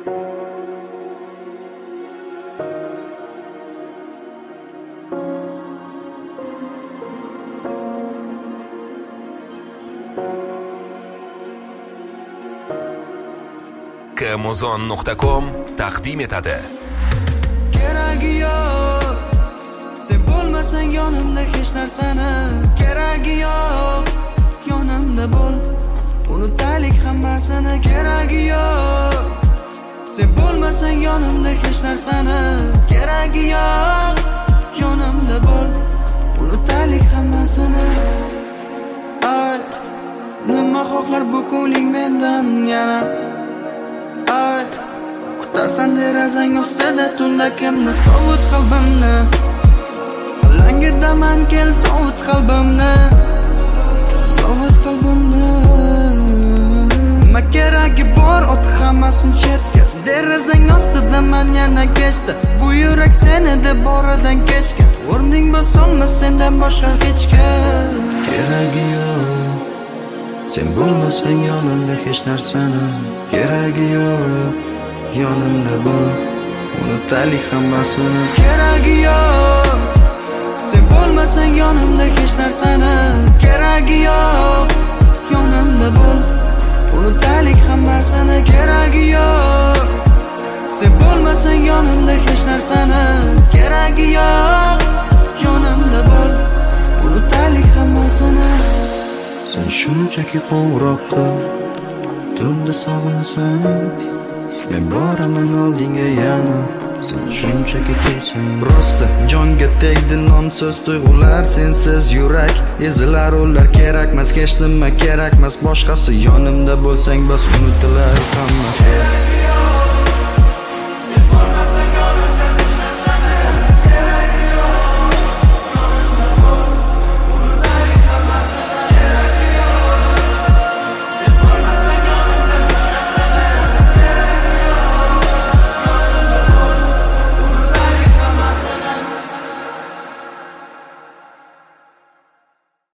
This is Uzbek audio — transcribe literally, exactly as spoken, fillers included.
kmuzon nuqta com taqdim etadi. Keragi yo'q, sen bo'lmasang yonimda hech narsani. Keragi yo'q, yonimda bo'l, unutaylik hammasini. Keragi yo'q, sen bo'lmasang yonimda hech narsani. Keragi yo'q, yonimda bo'l, unutaylik hammasini. Ayt, nima xohlar bu ko'ngling mendan yana? Ayt, kutarsan derazang ustida tunda kimni? Sovut qalbimni, langidaman kel sovut qalbimni, sovut qalbimni. Nima keragi bor ot hammasini chetga, derazang ostida man yana kechdi. Bu yurak seni deb boridan kechgan, o'rning bosolmas sendan boshqa hechga. Keragi yo'q, sen bo'lmasang yonimda hech narsani. Keragi yo'q, yonimda bo'l, unutaylik hammasini. Keragi yo'q, sen bo'lmasang yonimda hech narsani. Keragi yo'q, yonimda bo'l, unutaylik hammasini. Keragi yo'q, sen bo'lmasang yonimda hech narsani. Keragi yo'q, yonimda bo'l, unutaylik hammasini. Sen shunchaki qo'ng'iroq qil, tunda sog'insang, men boraman oldinga yana. Sen shunchaki kulsang, rosti jonga tegdi nomsiz tuyg'ular. Sensiz yurak ezilar, ular kerakmas, hech nima kerakmas boshqasi. Yonimda bo'lsang bas, unutilar hammasi.